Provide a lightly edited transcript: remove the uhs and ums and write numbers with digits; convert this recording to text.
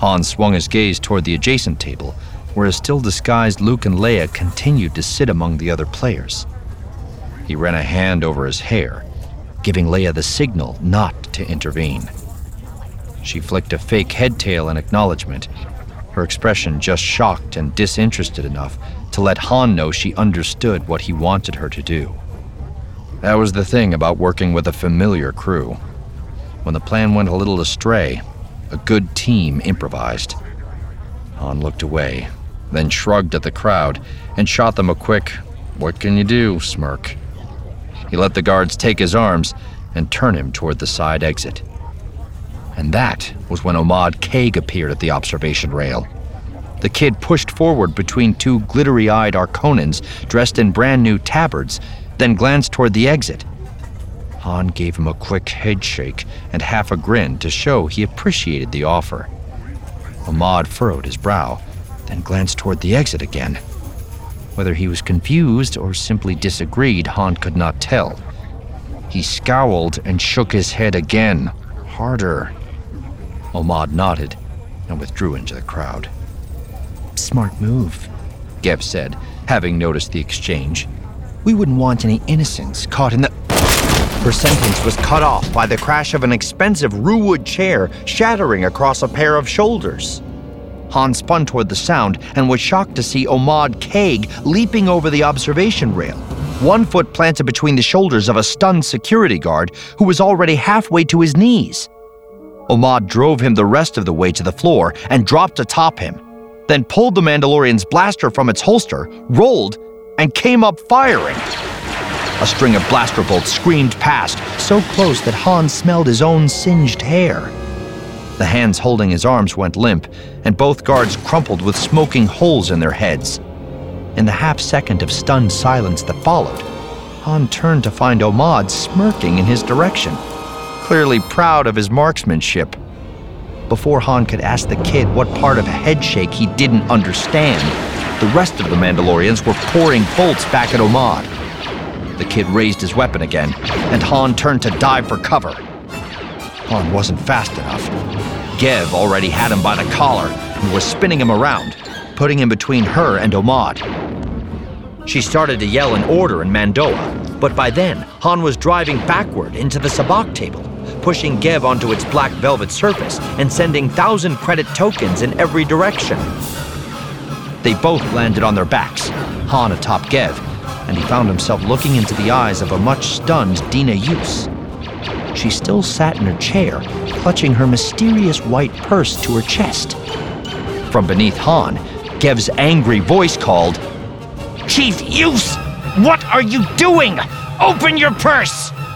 Han swung his gaze toward the adjacent table, where a still-disguised Luke and Leia continued to sit among the other players. He ran a hand over his hair, giving Leia the signal not to intervene. She flicked a fake head tail in acknowledgement, her expression just shocked and disinterested enough to let Han know she understood what he wanted her to do. That was the thing about working with a familiar crew. When the plan went a little astray, a good team improvised. Han looked away, then shrugged at the crowd and shot them a quick, "What can you do?" smirk. He let the guards take his arms and turn him toward the side exit. And that was when Omad Kaig appeared at the observation rail. The kid pushed forward between two glittery-eyed Arconans dressed in brand-new tabards, then glanced toward the exit. Han gave him a quick head shake and half a grin to show he appreciated the offer. Omad furrowed his brow, then glanced toward the exit again. Whether he was confused or simply disagreed, Han could not tell. He scowled and shook his head again, harder. Omad nodded and withdrew into the crowd. "Smart move," Gev said, having noticed the exchange. "We wouldn't want any innocents caught in the—" Her sentence was cut off by the crash of an expensive Ruwood chair shattering across a pair of shoulders. Han spun toward the sound and was shocked to see Omad Kaig leaping over the observation rail, one foot planted between the shoulders of a stunned security guard who was already halfway to his knees. Omad drove him the rest of the way to the floor and dropped atop him, then pulled the Mandalorian's blaster from its holster, rolled, and came up firing. A string of blaster bolts screamed past, so close that Han smelled his own singed hair. The hands holding his arms went limp, and both guards crumpled with smoking holes in their heads. In the half-second of stunned silence that followed, Han turned to find Omad smirking in his direction, clearly proud of his marksmanship. Before Han could ask the kid what part of a headshake he didn't understand, the rest of the Mandalorians were pouring bolts back at Omad. The kid raised his weapon again, and Han turned to dive for cover. Han wasn't fast enough. Gev already had him by the collar and was spinning him around, putting him between her and Omad. She started to yell an order in Mando'a, but by then, Han was driving backward into the sabacc table, pushing Gev onto its black velvet surface and sending 1,000 credit tokens in every direction. They both landed on their backs, Han atop Gev, and he found himself looking into the eyes of a much stunned Dina Yus. She still sat in her chair, clutching her mysterious white purse to her chest. From beneath Han, Gev's angry voice called, "Chief Yus, what are you doing? Open your purse!"